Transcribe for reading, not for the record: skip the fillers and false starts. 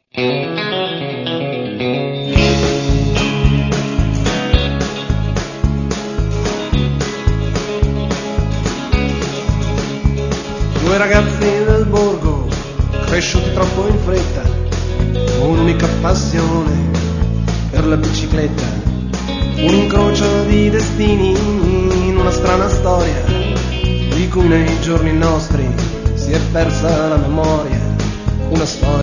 Due ragazzi del borgo, cresciuti troppo in fretta, un'unica passione per la bicicletta, un incrocio di destini in una strana storia, di cui nei giorni nostri si è persa la memoria, una storia